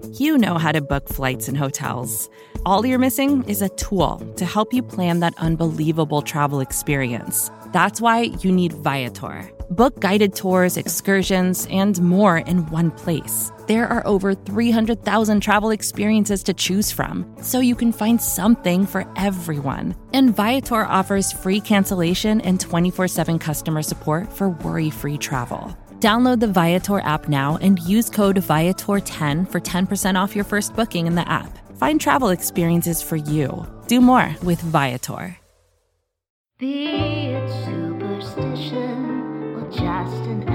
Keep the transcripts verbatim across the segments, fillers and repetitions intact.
You know how to book flights and hotels. All you're missing is a tool to help you plan that unbelievable travel experience. That's why you need Viator. Book guided tours, excursions, and more in one place. There are over three hundred thousand travel experiences to choose from, so you can find something for everyone. And Viator offers free cancellation and twenty-four seven customer support for worry-free travel. Download the Viator app now and use code Viator ten for ten percent off your first booking in the app. Find travel experiences for you. Do more with Viator. Be it superstition or just an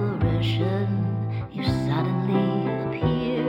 apparition, you suddenly appear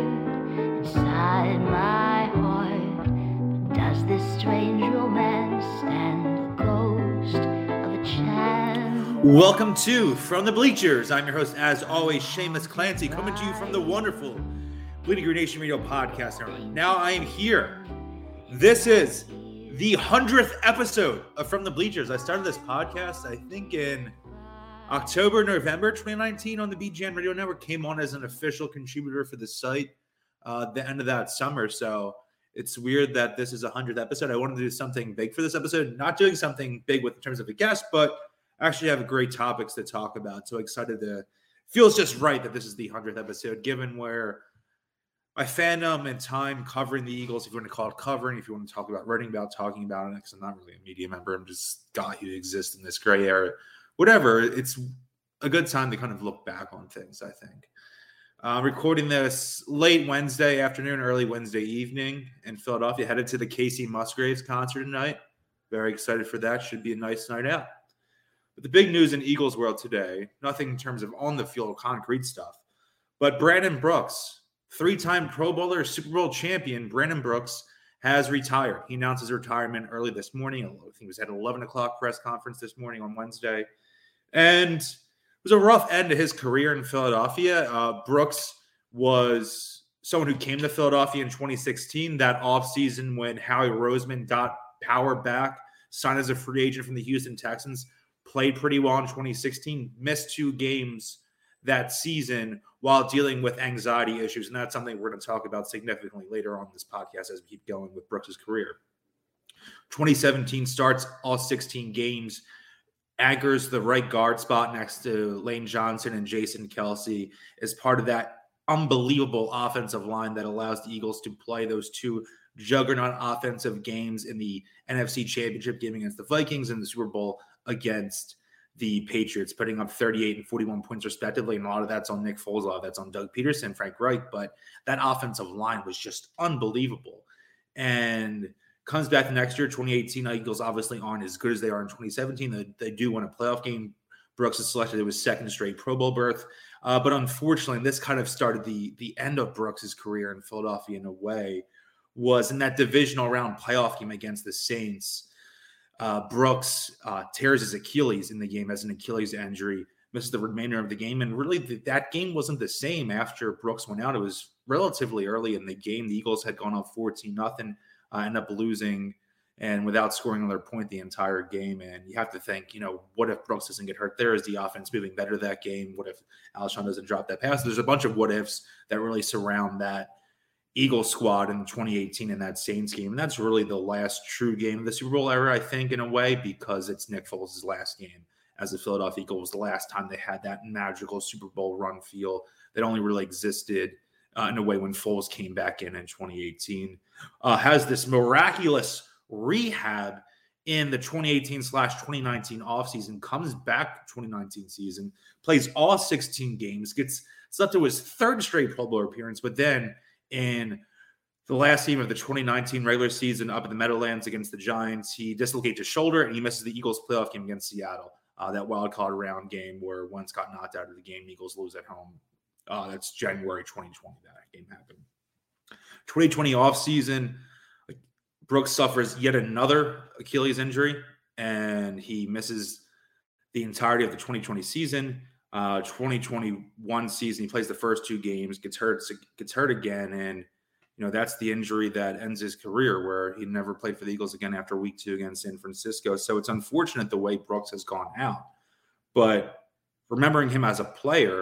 inside my heart. But does this strange romance stand the ghost of a chance? Welcome to From the Bleachers. I'm your host, as always, Seamus Clancy, coming to you from the wonderful Bleeding Green Nation Radio Podcast Network. Now I am here. This is the hundredth episode of From the Bleachers. I started this podcast, I think, in October, November twenty nineteen on the B G N Radio Network. Came on as an official contributor for the site uh, at the end of that summer. So it's weird that this is a hundredth episode. I wanted to do something big for this episode. Not doing something big with in terms of a guest, but actually have great topics to talk about. So excited to, feels just right that this is the hundredth episode, given where my fandom and time covering the Eagles, if you want to call it covering, if you want to talk about writing about, talking about it, because I'm not really a media member. I'm just a guy who exists in this gray area. Whatever, it's a good time to kind of look back on things, I think. Uh, recording this late Wednesday afternoon, early Wednesday evening in Philadelphia. Headed to the Casey Musgraves concert tonight. Very excited for that. Should be a nice night out. But the big news in Eagles world today, nothing in terms of on-the-field concrete stuff, but Brandon Brooks, three-time Pro Bowler, Super Bowl champion, Brandon Brooks, has retired. He announced his retirement early this morning. I think he was at an eleven o'clock press conference this morning on Wednesday. And it was a rough end to his career in Philadelphia. Uh, Brooks was someone who came to Philadelphia in twenty sixteen, that offseason when Howie Roseman got power back, signed as a free agent from the Houston Texans, played pretty well in twenty sixteen, missed two games that season while dealing with anxiety issues. And that's something we're going to talk about significantly later on in this podcast as we keep going with Brooks' career. twenty seventeen starts all sixteen games, anchors the right guard spot next to Lane Johnson and Jason Kelce as part of that unbelievable offensive line that allows the Eagles to play those two juggernaut offensive games in the N F C Championship game against the Vikings and the Super Bowl against the Patriots, putting up thirty-eight and forty-one points respectively. And a lot of that's on Nick Foles, a lot of that's on Doug Peterson, Frank Reich. But that offensive line was just unbelievable. And comes back the next year, twenty eighteen. Eagles obviously aren't as good as they are in twenty seventeen. They, they do win a playoff game. Brooks is selected. It was second straight Pro Bowl berth. Uh, but unfortunately, this kind of started the, the end of Brooks' career in Philadelphia in a way, was in that divisional round playoff game against the Saints. Uh, Brooks uh, tears his Achilles in the game as an Achilles injury, misses the remainder of the game. And really, th- that game wasn't the same after Brooks went out. It was relatively early in the game. The Eagles had gone up fourteen nothing, uh, ended up losing and without scoring another point the entire game. And you have to think, you know, what if Brooks doesn't get hurt there? Is the offense moving better that game? What if Alshon doesn't drop that pass? There's a bunch of what ifs that really surround that Eagles squad in twenty eighteen in that Saints game. And that's really the last true game of the Super Bowl era, I think, in a way, because it's Nick Foles' last game as the Philadelphia Eagles. The last time they had that magical Super Bowl run feel that only really existed uh, in a way when Foles came back in in twenty eighteen. Uh, has this miraculous rehab in the twenty eighteen slash twenty nineteen offseason, comes back twenty nineteen season, plays all sixteen games, gets it's up to his third straight Pro Bowl appearance, but then in the last game of the twenty nineteen regular season up in the Meadowlands against the Giants, he dislocates his shoulder and he misses the Eagles playoff game against Seattle. Uh, that wild card round game where Wentz got knocked out of the game, Eagles lose at home. Uh, that's January twenty twenty that game happened. twenty twenty offseason, Brooks suffers yet another Achilles injury and he misses the entirety of the twenty twenty season. Uh, twenty twenty-one season, he plays the first two games, gets hurt, gets hurt again, and you know that's the injury that ends his career, where he never played for the Eagles again after week two against San Francisco. So it's unfortunate the way Brooks has gone out, but remembering him as a player,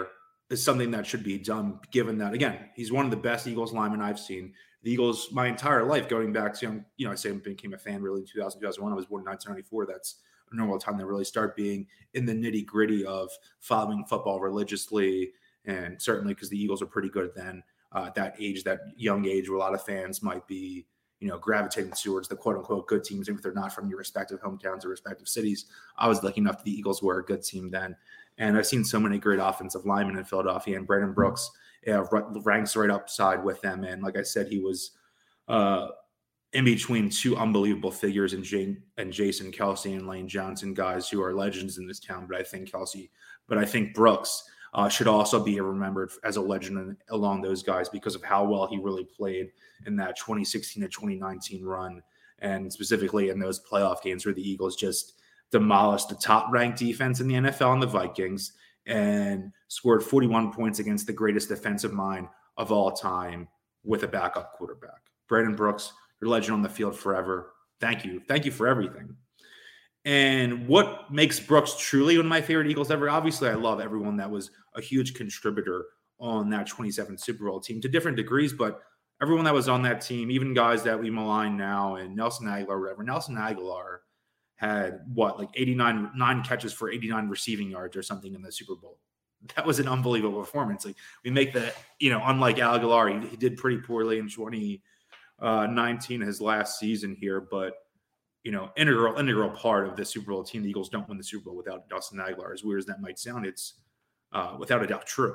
is something that should be done, given that, again, he's one of the best Eagles linemen I've seen. The Eagles, my entire life, going back to, you know, I say I became a fan really in two thousand, two thousand one. I was born in nineteen ninety-four. That's a normal time to really start being in the nitty gritty of following football religiously. And certainly because the Eagles are pretty good then, uh, at that age, that young age where a lot of fans might be, you know, gravitating towards the quote unquote good teams, even if they're not from your respective hometowns or respective cities. I was lucky enough that the Eagles were a good team then. And I've seen so many great offensive linemen in Philadelphia, and Brandon Brooks yeah, ranks right upside with them. And like I said, he was uh, in between two unbelievable figures in Jane and Jason Kelce and Lane Johnson, guys who are legends in this town. But I think Kelce, but I think Brooks uh, should also be remembered as a legend along those guys because of how well he really played in that twenty sixteen to twenty nineteen run, and specifically in those playoff games where the Eagles just demolished the top-ranked defense in the N F L and the Vikings, and scored forty-one points against the greatest defensive mind of all time with a backup quarterback. Brandon Brooks, you're a legend on the field forever. Thank you. Thank you for everything. And what makes Brooks truly one of my favorite Eagles ever? Obviously, I love everyone that was a huge contributor on that twenty-seven Super Bowl team to different degrees, but everyone that was on that team, even guys that we malign now, and Nelson Aguilar, whatever. Nelson Aguilar had what, like eighty-nine, nine catches for eighty-nine receiving yards or something in the Super Bowl. That was an unbelievable performance. Like we make that, you know, unlike Aguilar, he, he did pretty poorly in twenty nineteen, his last season here, but you know, integral, integral part of the Super Bowl team. The Eagles don't win the Super Bowl without Nelson Aguilar. As weird as that might sound, it's uh, without a doubt true.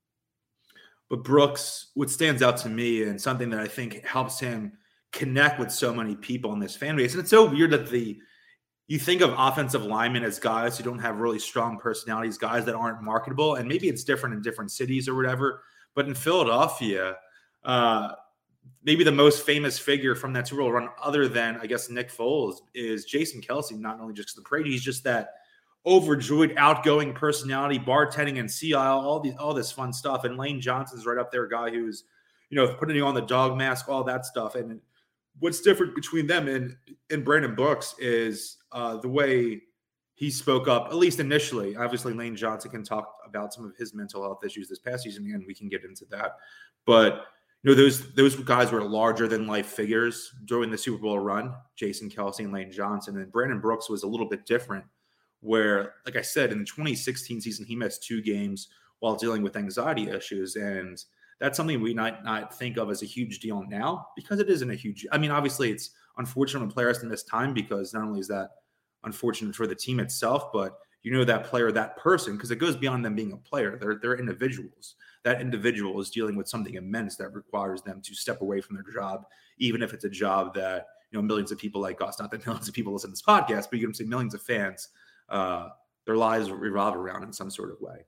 But Brooks, what stands out to me and something that I think helps him connect with so many people in this fan base, and it's so weird that the you think of offensive linemen as guys who don't have really strong personalities, guys that aren't marketable, and maybe it's different in different cities or whatever. But in Philadelphia, uh, maybe the most famous figure from that Super Bowl run, other than, I guess, Nick Foles, is Jason Kelce, not only just the parade, he's just that overjoyed, outgoing personality, bartending and sea aisle, all the all this fun stuff. And Lane Johnson's right up there, a guy who's, you know, putting on the dog mask, all that stuff. And what's different between them and, and Brandon Brooks is uh, the way he spoke up, at least initially. Obviously, Lane Johnson can talk about some of his mental health issues this past season, and we can get into that. But you know, those those guys were larger than life figures during the Super Bowl run, Jason Kelce and Lane Johnson. And Brandon Brooks was a little bit different, where, like I said, in the twenty sixteen season, he missed two games while dealing with anxiety issues. And that's something we might not think of as a huge deal now, because it isn't a huge, I mean, obviously it's unfortunate when players to miss time, because not only is that unfortunate for the team itself, but you know, that player, that person, because it goes beyond them being a player. They're, they're individuals. That individual is dealing with something immense that requires them to step away from their job, even if it's a job that, you know, millions of people like us, not that millions of people listen to this podcast, but you can say millions of fans, uh, their lives revolve around in some sort of way.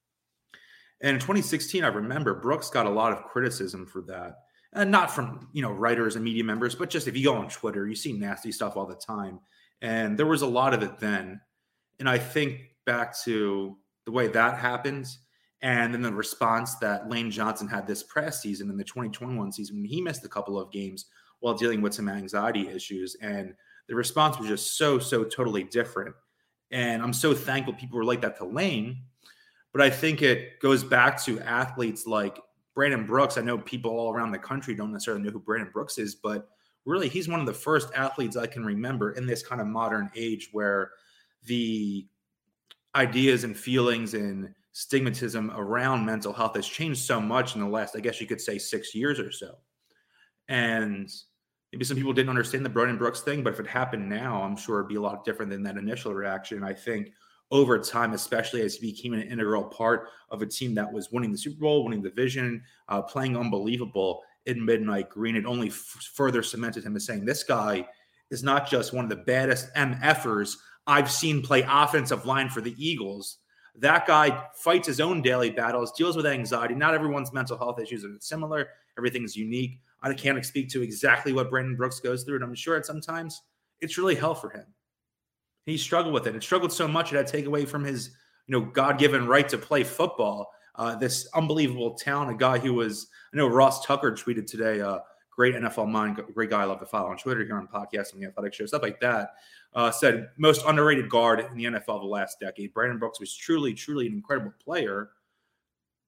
And in twenty sixteen, I remember Brooks got a lot of criticism for that. And not from, you know, writers and media members, but just if you go on Twitter, you see nasty stuff all the time. And there was a lot of it then. And I think back to the way that happens, and then the response that Lane Johnson had this past season in the twenty twenty-one season when he missed a couple of games while dealing with some anxiety issues. And the response was just so, so totally different. And I'm so thankful people were like that to Lane. But I think it goes back to athletes like Brandon Brooks. I know people all around the country don't necessarily know who Brandon Brooks is, but really he's one of the first athletes I can remember in this kind of modern age where the ideas and feelings and stigmatism around mental health has changed so much in the last, I guess you could say, six years or so. And maybe some people didn't understand the Brandon Brooks thing, but if it happened now, I'm sure it'd be a lot different than that initial reaction. I think over time, especially as he became an integral part of a team that was winning the Super Bowl, winning the division, uh, playing unbelievable in Midnight Green, it only f- further cemented him as saying, this guy is not just one of the baddest M F'ers I've seen play offensive line for the Eagles. That guy fights his own daily battles, deals with anxiety. Not everyone's mental health issues are similar. Everything's unique. I can't speak to exactly what Brandon Brooks goes through, and I'm sure at sometimes it's really hell for him. He struggled with it. It struggled so much it had to take away from his, you know, God-given right to play football. Uh, this unbelievable talent, a guy who was, I know Ross Tucker tweeted today, uh, great N F L mind, great guy I love to follow on Twitter here on podcasts and the Athletic Show, stuff like that, uh, said most underrated guard in the N F L of the last decade. Brandon Brooks was truly, truly an incredible player.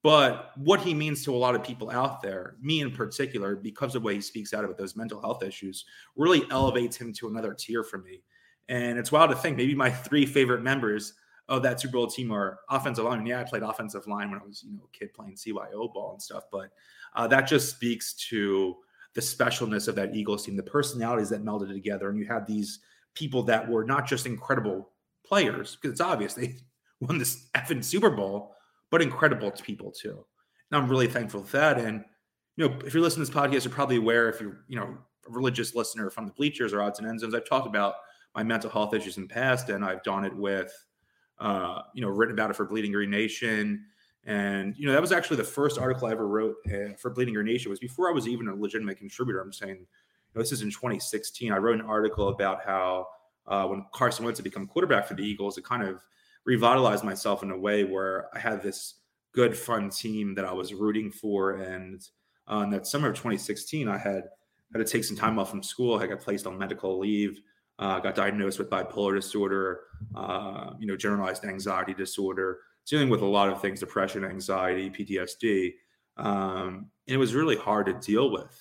But what he means to a lot of people out there, me in particular, because of the way he speaks out about those mental health issues, really elevates him to another tier for me. And it's wild to think maybe my three favorite members of that Super Bowl team are offensive linemen. Yeah, I played offensive line when I was, you know, a kid playing C Y O ball and stuff. But uh, that just speaks to the specialness of that Eagles team, the personalities that melded together. And you had these people that were not just incredible players, because it's obvious they won this effing Super Bowl, but incredible to people too. And I'm really thankful for that. And, you know, if you're listening to this podcast, you're probably aware, if you're, you know, a religious listener from the Bleachers or Odds and End Zones, I've talked about my mental health issues in the past, and I've done it with, uh, you know, written about it for Bleeding Green Nation. And, you know, that was actually the first article I ever wrote uh, for Bleeding Green Nation. It was before I was even a legitimate contributor. I'm saying, you know, this is in twenty sixteen. I wrote an article about how uh, when Carson Wentz had become quarterback for the Eagles, it kind of revitalized myself in a way where I had this good, fun team that I was rooting for. And uh, in that summer of twenty sixteen, I had had to take some time off from school. I got placed on medical leave. Uh, got diagnosed with bipolar disorder, uh, you know, generalized anxiety disorder, dealing with a lot of things, depression, anxiety, P T S D. Um, and it was really hard to deal with.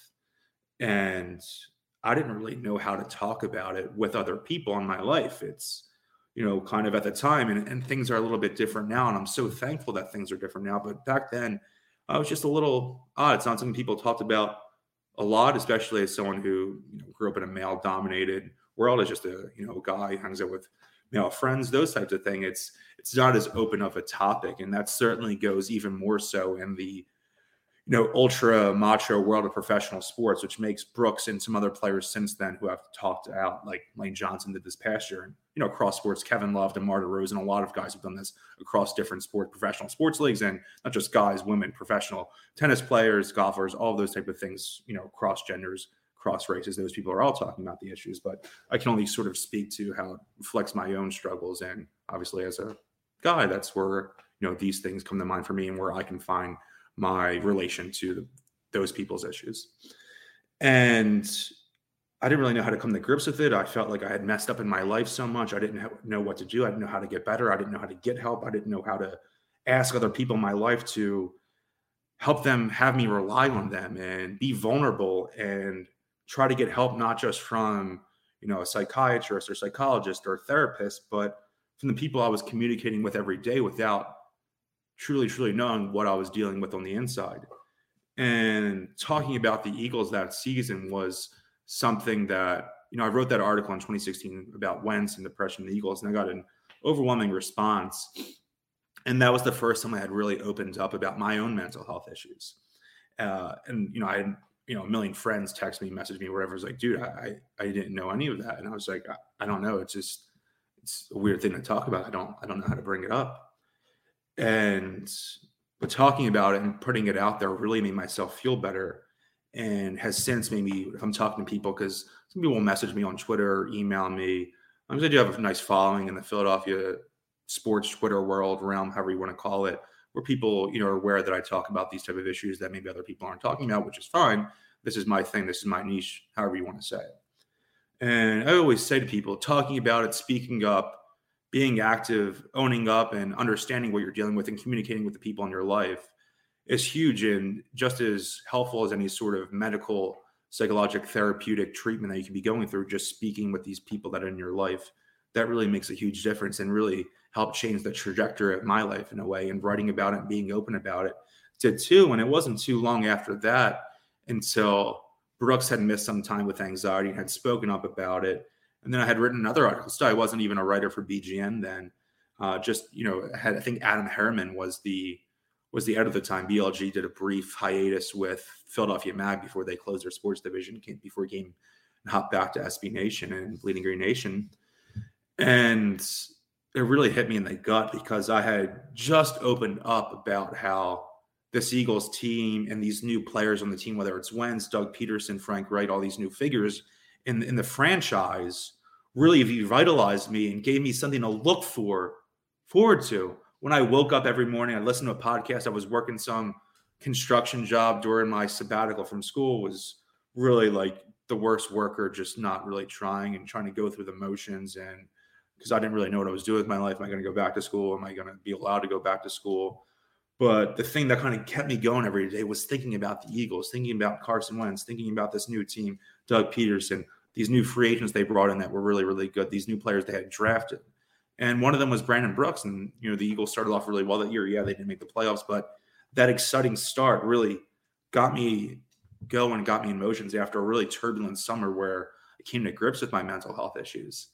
And I didn't really know how to talk about it with other people in my life. It's, you know, kind of at the time, and, and things are a little bit different now. And I'm so thankful that things are different now. But back then, I was just a little odd. It's not something people talked about a lot, especially as someone who, you know, grew up in a male-dominated world, as just a, you know, guy hangs out with male friends, those types of things. It's it's not as open of a topic, and that certainly goes even more so in the, you know, ultra macho world of professional sports, which makes Brooks and some other players since then who have talked out, like Lane Johnson did this past year, and, you know, across sports, Kevin Love, DeMar DeRozan, a lot of guys have done this across different sport, professional sports leagues, and not just guys, women, professional tennis players, golfers, all of those type of things, you know, cross genders, cross races. Those people are all talking about the issues, but I can only sort of speak to how it reflects my own struggles. And obviously as a guy, that's where, you know, these things come to mind for me and where I can find my relation to the, those people's issues. And I didn't really know how to come to grips with it. I felt like I had messed up in my life so much. I didn't have, know what to do. I didn't know how to get better. I didn't know how to get help. I didn't know how to ask other people in my life to help them, have me rely on them and be vulnerable and try to get help, not just from, you know, a psychiatrist or psychologist or therapist, but from the people I was communicating with every day without truly, truly knowing what I was dealing with on the inside. And talking about the Eagles that season was something that, you know, I wrote that article in twenty sixteen about Wentz and depression in the Eagles, and I got an overwhelming response. And that was the first time I had really opened up about my own mental health issues. Uh, and, you know, I had, you know, a million friends text me, message me, whatever. It's like, dude, I, I didn't know any of that. And I was like, I, I don't know. It's just, it's a weird thing to talk about. I don't, I don't know how to bring it up. And, but talking about it and putting it out there really made myself feel better, and has since made me, if I'm talking to people, because some people will message me on Twitter or email me. I'm I do have a nice following in the Philadelphia sports Twitter world, realm, however you want to call it, where people, you know, are aware that I talk about these type of issues that maybe other people aren't talking about, which is fine. This is my thing. This is my niche, however you want to say it. And I always say to people, talking about it, speaking up, being active, owning up, and understanding what you're dealing with and communicating with the people in your life is huge, and just as helpful as any sort of medical, psychological, therapeutic treatment that you can be going through. Just speaking with these people that are in your life, that really makes a huge difference and really helped change the trajectory of my life in a way. And writing about it and being open about it did too. And it wasn't too long after that until Brooks had missed some time with anxiety and had spoken up about it. And then I had written another article. Still, I wasn't even a writer for B G N then. Uh, just, you know, had, I think Adam Harriman was the was the editor at the time. B L G did a brief hiatus with Philadelphia Mag before they closed their sports division, came, before he came and hopped back to S B Nation and Bleeding Green Nation. And it really hit me in the gut, because I had just opened up about how this Eagles team and these new players on the team, whether it's Wentz, Doug Peterson, Frank Wright, all these new figures in, in the franchise, really revitalized me and gave me something to look for, forward to. When I woke up every morning, I listened to a podcast. I was working some construction job during my sabbatical from school, was really like the worst worker, just not really trying and trying to go through the motions. And because I didn't really know what I was doing with my life. Am I going to go back to school? Am I going to be allowed to go back to school? But the thing that kind of kept me going every day was thinking about the Eagles, thinking about Carson Wentz, thinking about this new team, Doug Peterson, these new free agents they brought in that were really, really good, these new players they had drafted. And one of them was Brandon Brooks. And, you know, the Eagles started off really well that year. Yeah, they didn't make the playoffs, but that exciting start really got me going, got me in motions after a really turbulent summer where I came to grips with my mental health issues.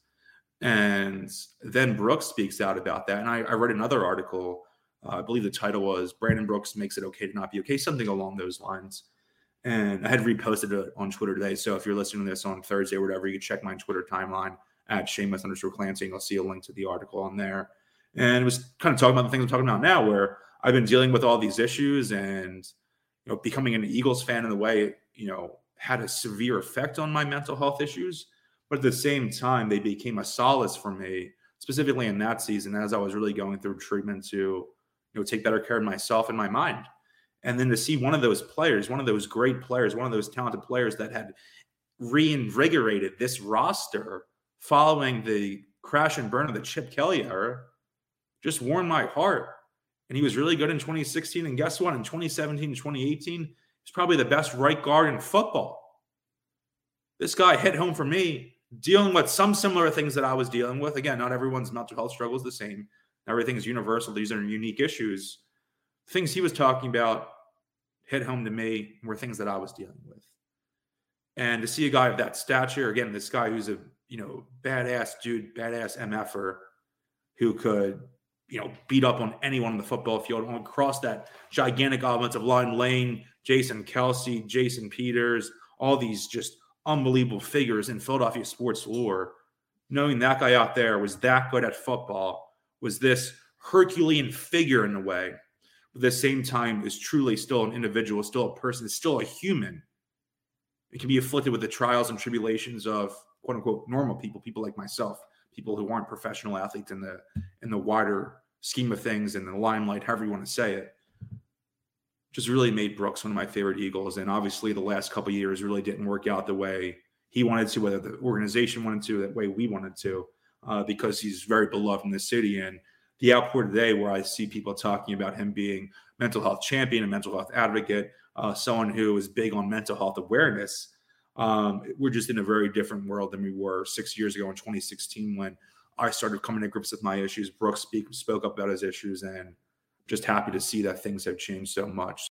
And then Brooks speaks out about that. And I, I read another article, uh, I believe the title was Brandon Brooks Makes It Okay to Not Be Okay, something along those lines. And I had reposted it on Twitter today. So if you're listening to this on Thursday or whatever, you can check my Twitter timeline at Seamus underscore Clancy, and you'll see a link to the article on there. And it was kind of talking about the things I'm talking about now, where I've been dealing with all these issues, and, you know, becoming an Eagles fan in a way, you know, had a severe effect on my mental health issues. But at the same time, they became a solace for me, specifically in that season, as I was really going through treatment to, you know, take better care of myself and my mind. And then to see one of those players, one of those great players, one of those talented players that had reinvigorated this roster following the crash and burn of the Chip Kelly era, just warmed my heart. And he was really good in twenty sixteen. And guess what? In twenty seventeen and twenty eighteen, he's probably the best right guard in football. This guy hit home for me, dealing with some similar things that I was dealing with. Again, not everyone's mental health struggle is the same. Everything is universal. These are unique issues. Things he was talking about hit home to me were things that I was dealing with. And to see a guy of that stature, again, this guy who's a, you know, badass dude, badass M F-er who could, you know, beat up on anyone on the football field, across that gigantic offensive line, Lane, Jason Kelce, Jason Peters, all these just unbelievable figures in Philadelphia sports lore. Knowing that guy out there was that good at football, was this Herculean figure in a way, but at the same time is truly still an individual, still a person, is still a human. It can be afflicted with the trials and tribulations of quote unquote normal people, people like myself, people who aren't professional athletes in the in the wider scheme of things, in the limelight, however you want to say it. Just really made Brooks one of my favorite Eagles. And obviously the last couple of years really didn't work out the way he wanted to, whether the organization wanted to, the way we wanted to, uh, because he's very beloved in the city. And the outpour today, where I see people talking about him being mental health champion, a mental health advocate, uh, someone who is big on mental health awareness. Um, we're just in a very different world than we were six years ago in twenty sixteen, when I started coming to grips with my issues. Brooks speak, spoke up about his issues, and just happy to see that things have changed so much.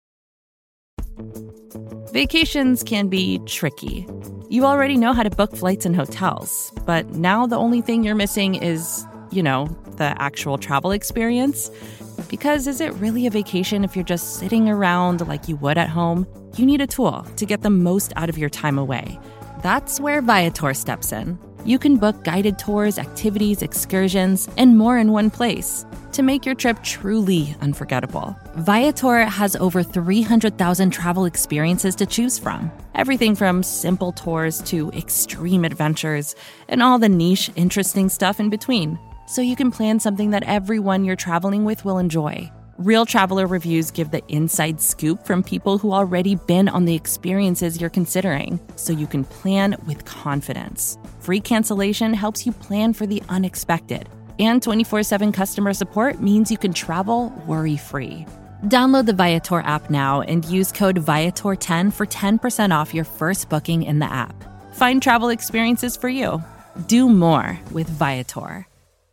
Vacations can be tricky. You already know how to book flights and hotels, but now the only thing you're missing is, you know, the actual travel experience. Because is it really a vacation if you're just sitting around like you would at home? You need a tool to get the most out of your time away. That's where Viator steps in. You can book guided tours, activities, excursions, and more in one place to make your trip truly unforgettable. Viator has over three hundred thousand travel experiences to choose from. Everything from simple tours to extreme adventures and all the niche, interesting stuff in between. So you can plan something that everyone you're traveling with will enjoy. Real traveler reviews give the inside scoop from people who already been on the experiences you're considering, so you can plan with confidence. Free cancellation helps you plan for the unexpected. And twenty-four seven customer support means you can travel worry-free. Download the Viator app now and use code Viator ten for ten percent off your first booking in the app. Find travel experiences for you. Do more with Viator.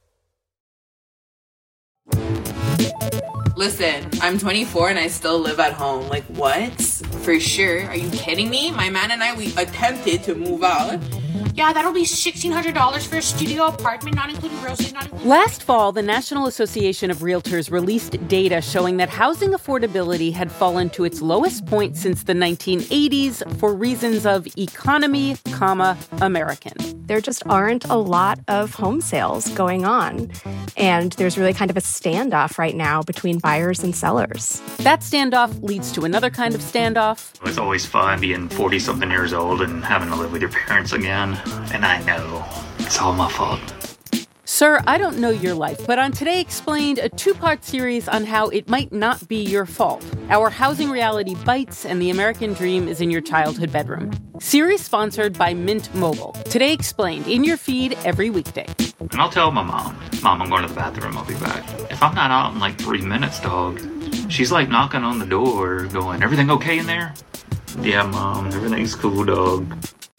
Listen, I'm twenty-four and I still live at home. Like, what? For sure. Are you kidding me? My man and I, we attempted to move out. Yeah, that'll be sixteen hundred dollars for a studio apartment, not including groceries, not including... Last fall, the National Association of Realtors released data showing that housing affordability had fallen to its lowest point since the nineteen eighties for reasons of economy, comma, American. There just aren't a lot of home sales going on. And there's really kind of a standoff right now between buyers and sellers. That standoff leads to another kind of standoff. It's always fun being forty-something years old and having to live with your parents again. And I know it's all my fault. Sir, I don't know your life, but on Today Explained, a two-part series on how it might not be your fault. Our housing reality bites and the American dream is in your childhood bedroom. Series sponsored by Mint Mobile. Today Explained, in your feed every weekday. And I'll tell my mom, Mom, I'm going to the bathroom, I'll be back. If I'm not out in like three minutes, dog, She's like knocking on the door, going, "Everything okay in there?" "Yeah, Mom, everything's cool, dog."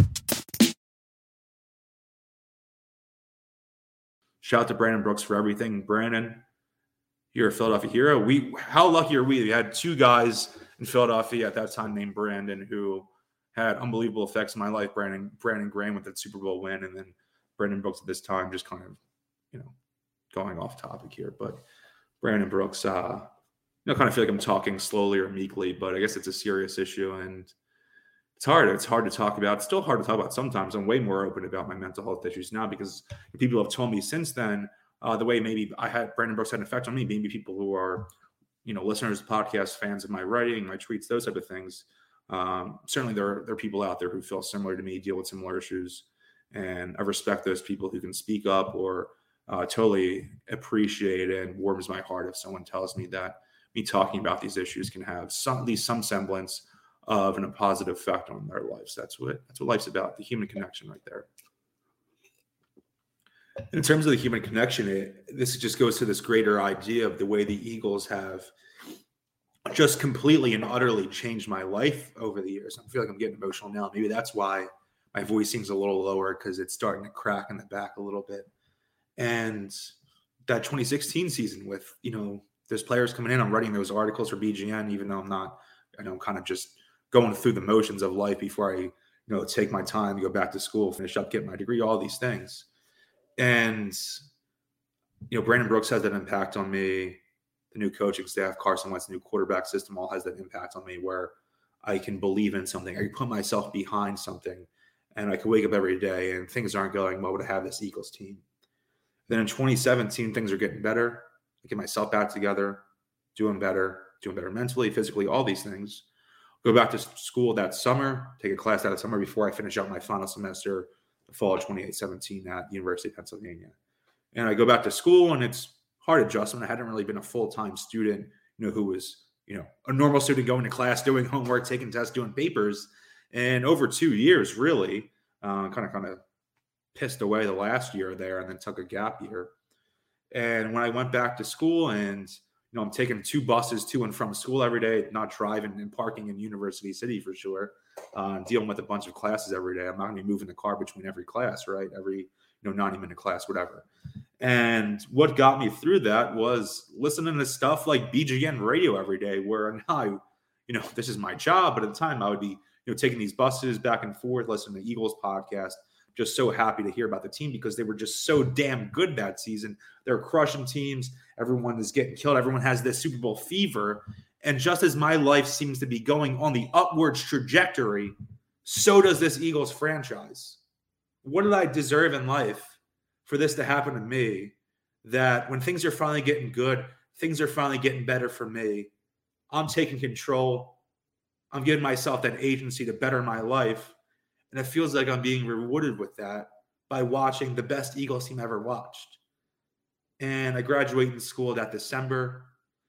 Shout out to Brandon Brooks for everything. Brandon, you're a Philadelphia hero. We, how lucky are we? We had two guys in Philadelphia at that time named Brandon who had unbelievable effects in my life. Brandon, Brandon Graham with that Super Bowl win, and then Brandon Brooks at this time, just kind of, you know, going off topic here. But Brandon Brooks, uh, you know, kind of feel like I'm talking slowly or meekly, but I guess it's a serious issue, and it's hard. It's hard to talk about. It's still hard to talk about sometimes. I'm way more open about my mental health issues now because people have told me since then uh, the way maybe I had Brandon Brooks had an effect on me, maybe people who are, you know, listeners, podcast fans of my writing, my tweets, those type of things. Um, certainly there are, there are people out there who feel similar to me, deal with similar issues. And I respect those people who can speak up, or uh, totally appreciate it, and warms my heart if someone tells me that me talking about these issues can have some, at least some semblance of an, a positive effect on their lives. That's what that's what life's about, the human connection right there. In terms of the human connection, it, this just goes to this greater idea of the way the Eagles have just completely and utterly changed my life over the years. I feel like I'm getting emotional now. Maybe that's why my voice seems a little lower, because it's starting to crack in the back a little bit. And that twenty sixteen season with, you know, there's players coming in, I'm writing those articles for B G N, even though I'm not, I know I'm kind of just going through the motions of life before I, you know, take my time to go back to school, finish up, get my degree, all these things. And, you know, Brandon Brooks has that impact on me. The new coaching staff, Carson Wentz, new quarterback system, all has that impact on me where I can believe in something. I can put myself behind something, and I can wake up every day and things aren't going well to have this Eagles team. Then in twenty seventeen, things are getting better. I get myself back together, doing better, doing better mentally, physically, all these things. Go back to school that summer, take a class that summer before I finish out my final semester, the fall of twenty seventeen at the University of Pennsylvania. And I go back to school, and it's hard adjustment. I hadn't really been a full-time student, you know, who was, you know, a normal student going to class, doing homework, taking tests, doing papers. And over two years, really, uh, kind of kind of pissed away the last year there, and then took a gap year. And when I went back to school, and, you know, I'm taking two buses to and from school every day, not driving and parking in University City for sure, uh, dealing with a bunch of classes every day. I'm not going to be moving the car between every class, right? Every, you know, ninety minute class, whatever. And what got me through that was listening to stuff like B G N radio every day, where now, I, you know, this is my job, but at the time I would be, you know, taking these buses back and forth, listening to Eagles podcast, just so happy to hear about the team because they were just so damn good that season. They're crushing teams. Everyone is getting killed. Everyone has this Super Bowl fever. And just as my life seems to be going on the upwards trajectory, so does this Eagles franchise. What did I deserve in life for this to happen to me, that when things are finally getting good, things are finally getting better for me, I'm taking control. I'm giving myself that agency to better my life. And it feels like I'm being rewarded with that by watching the best Eagles team I ever watched. And I graduated in school that December,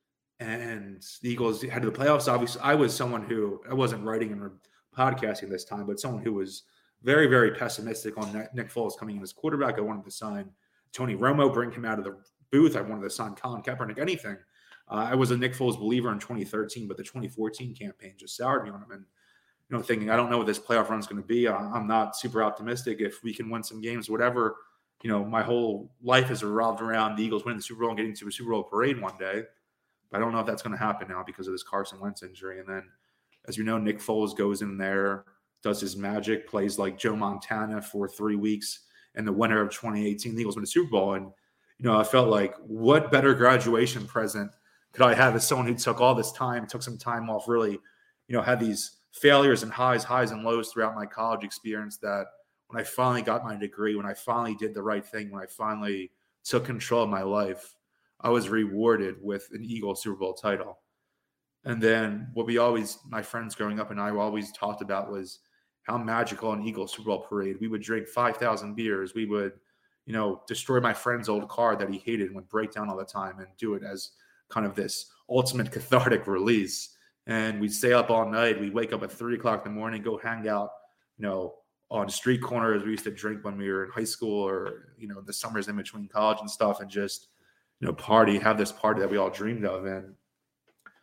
and the Eagles head to the playoffs. Obviously, I was someone who, I wasn't writing and podcasting this time, but someone who was very, very pessimistic on Nick Foles coming in as quarterback. I wanted to sign Tony Romo, bring him out of the booth. I wanted to sign Colin Kaepernick, anything. Uh, I was a Nick Foles believer in twenty thirteen, but the twenty fourteen campaign just soured me on him. And, you know, thinking, I don't know what this playoff run is going to be. I'm not super optimistic. If we can win some games, whatever, you know, my whole life has revolved around the Eagles winning the Super Bowl and getting to a Super Bowl parade one day. But I don't know if that's going to happen now because of this Carson Wentz injury. And then, as you know, Nick Foles goes in there, does his magic, plays like Joe Montana for three weeks, and the winner of twenty eighteen, the Eagles win the Super Bowl. And, you know, I felt like, what better graduation present could I have as someone who took all this time, took some time off, really, you know, had these failures and highs, highs and lows throughout my college experience, that when I finally got my degree, when I finally did the right thing, when I finally took control of my life, I was rewarded with an Eagles Super Bowl title. And then what we always, my friends growing up and I always talked about was how magical an Eagles Super Bowl parade. We would drink five thousand beers. We would, you know, destroy my friend's old car that he hated and would break down all the time and do it as kind of this ultimate cathartic release. And we'd stay up all night. We'd wake up at three o'clock in the morning, go hang out, you know, on street corners we used to drink when we were in high school, or, you know, the summers in between college and stuff, and just, you know, party, have this party that we all dreamed of. And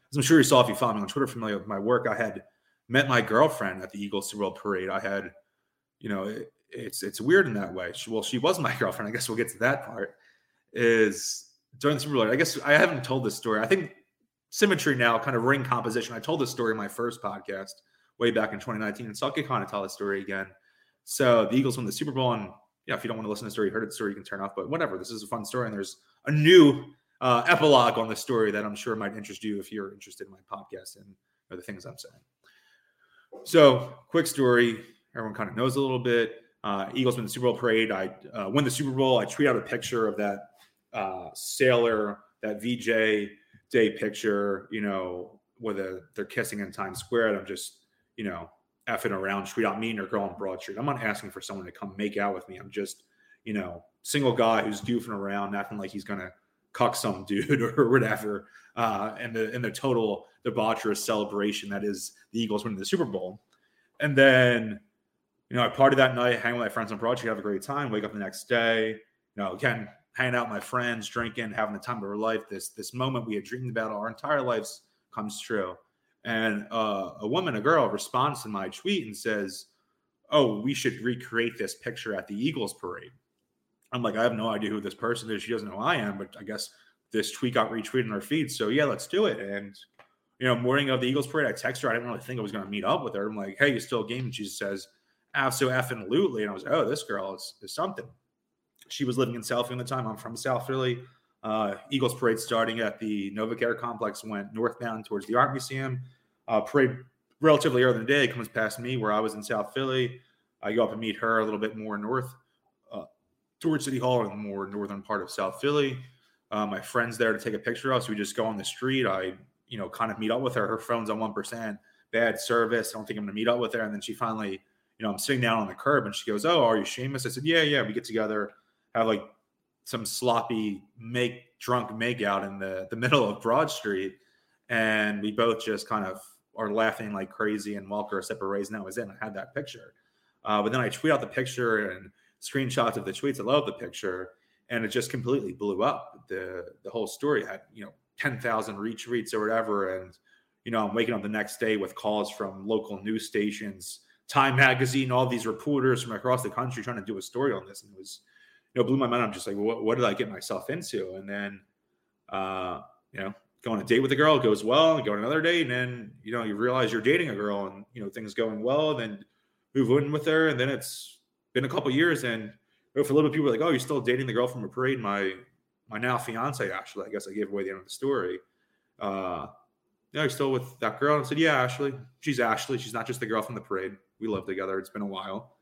as I'm sure you saw if you follow me on Twitter, familiar with my work, I had met my girlfriend at the Eagles Super Bowl parade. I had, you know, it, it's it's weird in that way. She, well, she was my girlfriend. I guess we'll get to that part. Is during the Super Bowl, I guess I haven't told this story. I think symmetry now, kind of ring composition. I told this story in my first podcast way back in twenty nineteen, and so I could kind of tell the story again. So the Eagles won the Super Bowl, and yeah, if you don't want to listen to the story, you heard the story, you can turn off. But whatever, this is a fun story, and there's a new uh, epilogue on the story that I'm sure might interest you if you're interested in my podcast and or the things I'm saying. So, quick story. Everyone kind of knows a little bit. Uh, Eagles win the Super Bowl parade. I uh, win the Super Bowl. I tweet out a picture of that uh, sailor, that V J Day picture, you know, where the, they're kissing in Times Square. And I'm just, you know, effing around, tweet out me and a girl on Broad Street. I'm not asking for someone to come make out with me. I'm just, you know, single guy who's doofing around, acting like he's going to cuck some dude or whatever. Uh, and the in the total debaucherous celebration that is the Eagles winning the Super Bowl. And then, you know, I party that night, hang with my friends on Broad Street, have a great time, wake up the next day, you know, again, hanging out with my friends, drinking, having the time of our life. This this moment we had dreamed about our entire lives comes true. And uh, a woman, a girl, responds to my tweet and says, oh, we should recreate this picture at the Eagles parade. I'm like, I have no idea who this person is. She doesn't know who I am, but I guess this tweet got retweeted in our feed. So, yeah, let's do it. And, you know, morning of the Eagles parade, I text her. I didn't really think I was going to meet up with her. I'm like, hey, you still game? And she says, abso-effing-lutely. And I was like, oh, this girl is, is something. She was living in South Philly at the time. I'm from South Philly. Uh, Eagles parade starting at the NovaCare complex, went northbound towards the Art Museum. Uh, parade relatively early in the day comes past me where I was in South Philly. I go up and meet her a little bit more north uh, towards City Hall in the more northern part of South Philly. Uh, my friend's there to take a picture of, so we just go on the street. I, you know, kind of meet up with her. Her phone's on one percent, bad service. I don't think I'm going to meet up with her. And then she finally, you know, I'm sitting down on the curb and she goes, oh, are you Seamus? I said, yeah, yeah. We get together, have like some sloppy make drunk make out in the, the middle of Broad Street. And we both just kind of are laughing like crazy and walk our separate ways. And that was it. I had that picture. Uh, but then I tweet out the picture and screenshots of the tweets. I love the picture. And it just completely blew up. The the whole story had, you know, ten thousand retweets or whatever. And, you know, I'm waking up the next day with calls from local news stations, Time Magazine, all these reporters from across the country trying to do a story on this. And it was, you know, blew my mind. I'm just like, what, what did I get myself into? And then, uh, you know, go on a date with a girl, it goes well, and go on another date. And then, you know, you realize you're dating a girl and, you know, things going well, and then move in with her. And then it's been a couple years, and for a little bit, people were like, oh, you're still dating the girl from a parade. My my now fiance, actually, I guess I gave away the end of the story. Uh, yeah, you're still with that girl? And I said, yeah, Ashley. She's Ashley. She's not just the girl from the parade. We live together. It's been a while.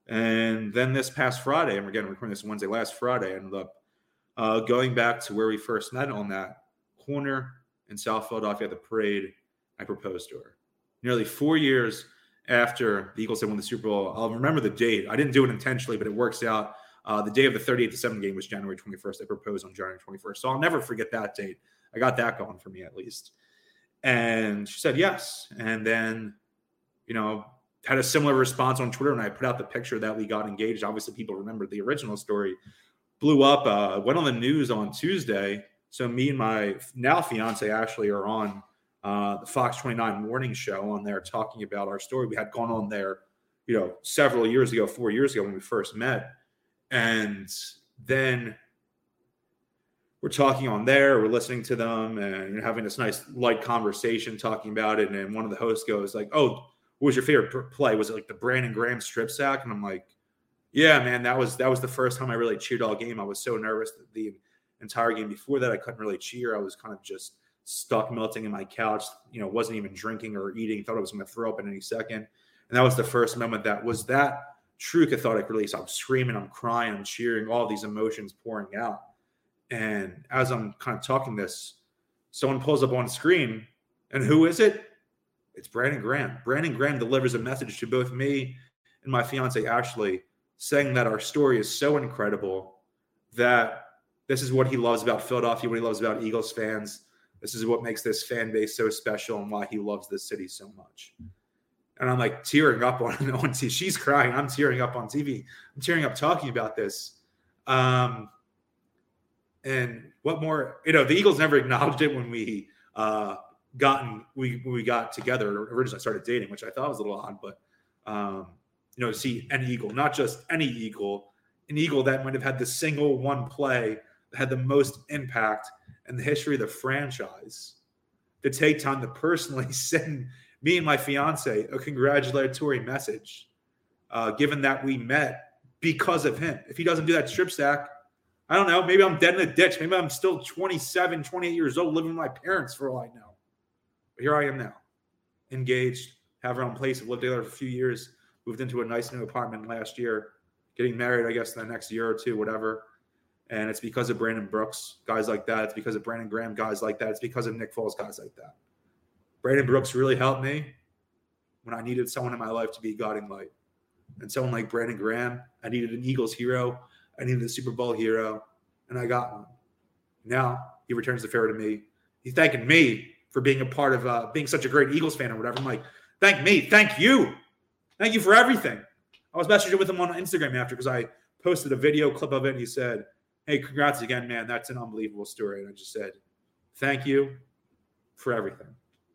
And then this past Friday, and we're getting recording this Wednesday, last Friday, I ended up uh, going back to where we first met on that corner in South Philadelphia at the parade. I proposed to her. Nearly four years after the Eagles had won the Super Bowl. I'll remember the date. I didn't do it intentionally, but it works out. Uh, the day of the thirty-eight to seven game was January twenty-first. I proposed on January twenty-first. So I'll never forget that date. I got that going for me at least. And she said yes. And then, you know, had a similar response on Twitter when I put out the picture that we got engaged. Obviously, people remember the original story. Blew up, uh, went on the news on Tuesday. So me and my now fiance, Ashley, are on uh, the Fox twenty-nine morning show on there talking about our story. We had gone on there, you know, several years ago, four years ago when we first met. And then we're talking on there, we're listening to them and having this nice light conversation talking about it. And then one of the hosts goes like, oh, what was your favorite play? Was it like the Brandon Graham strip sack? And I'm like, yeah, man, that was, that was the first time I really cheered all game. I was so nervous that the entire game before that, I couldn't really cheer. I was kind of just stuck melting in my couch, you know, wasn't even drinking or eating, thought I was going to throw up in any second. And that was the first moment that was that true cathartic release. I'm screaming, I'm crying, I'm cheering, all these emotions pouring out. And as I'm kind of talking this, someone pulls up on the screen, and who is it? It's Brandon Graham. Brandon Graham delivers a message to both me and my fiance, Ashley, saying that our story is so incredible, that this is what he loves about Philadelphia, what he loves about Eagles fans. This is what makes this fan base so special and why he loves this city so much. And I'm like tearing up on, on T V. She's crying. I'm tearing up on T V. I'm tearing up talking about this. Um, and what more, you know, the Eagles never acknowledged it when we uh, gotten we we got together. Originally, I started dating, which I thought was a little odd, but um, you know, to see an Eagle, not just any Eagle, an Eagle that might have had the single one play that had the most impact in the history of the franchise, to take time to personally send me and my fiance a congratulatory message, uh, given that we met because of him. If he doesn't do that strip stack, I don't know, maybe I'm dead in a ditch. Maybe I'm still twenty-seven, twenty-eight years old living with my parents for all I know. But here I am now, engaged, have our own place, have lived together for a few years, moved into a nice new apartment last year, getting married, I guess, in the next year or two, whatever. And it's because of Brandon Brooks, guys like that. It's because of Brandon Graham, guys like that. It's because of Nick Foles, guys like that. Brandon Brooks really helped me when I needed someone in my life to be guiding light. And someone like Brandon Graham, I needed an Eagles hero. I needed a Super Bowl hero, and I got one. Now he returns the favor to me. He's thanking me for being a part of uh, being such a great Eagles fan or whatever. I'm like, thank me. Thank you. Thank you for everything. I was messaging with him on Instagram after because I posted a video clip of it, and he said, hey, congrats again, man. That's an unbelievable story. And I just said, thank you for everything.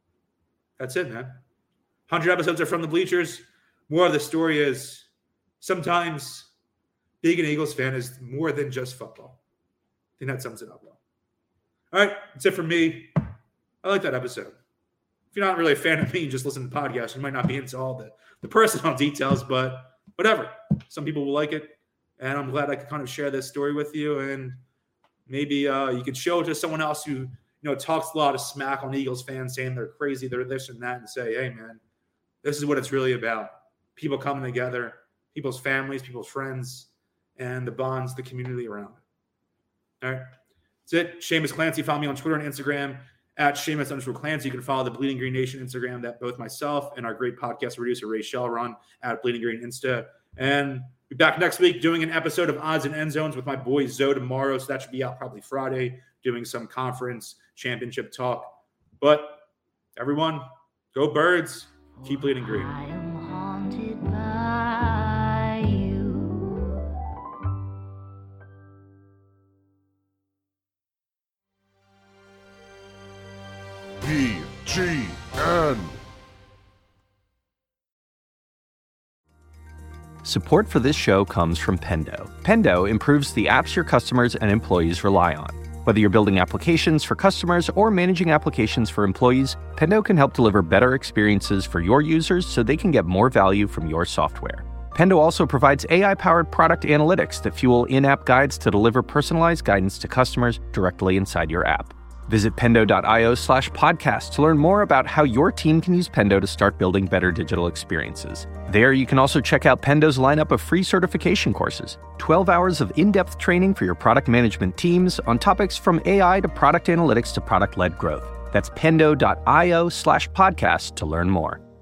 That's it, man. one hundred episodes are from the bleachers. More of the story is sometimes being an Eagles fan is more than just football. I think that sums it up well. All right, that's it for me. I like that episode. If you're not really a fan of me, just listen to the podcast. You might not be into all the, the personal details, but whatever. Some people will like it. And I'm glad I could kind of share this story with you. And maybe uh, you could show it to someone else who, you know, talks a lot of smack on Eagles fans, saying they're crazy, they're this and that, and say, hey, man, this is what it's really about. People coming together, people's families, people's friends, and the bonds, the community around it. All right. That's it. Seamus Clancy. Follow me on Twitter and Instagram at Seamus underscore Clancy. You can follow the Bleeding Green Nation Instagram that both myself and our great podcast producer, Ray Shell, run at Bleeding Green Insta. And be back next week doing an episode of Odds and End Zones with my boy Zoe tomorrow. So that should be out probably Friday, doing some conference championship talk. But everyone, go Birds. Keep bleeding green. I am haunted by you. P G N. Support for this show comes from Pendo. Pendo improves the apps your customers and employees rely on. Whether you're building applications for customers or managing applications for employees, Pendo can help deliver better experiences for your users so they can get more value from your software. Pendo also provides A I-powered product analytics that fuel in-app guides to deliver personalized guidance to customers directly inside your app. Visit pendo.io slash podcast to learn more about how your team can use Pendo to start building better digital experiences. There, you can also check out Pendo's lineup of free certification courses, twelve hours of in-depth training for your product management teams on topics from A I to product analytics to product-led growth. That's pendo.io slash podcast to learn more.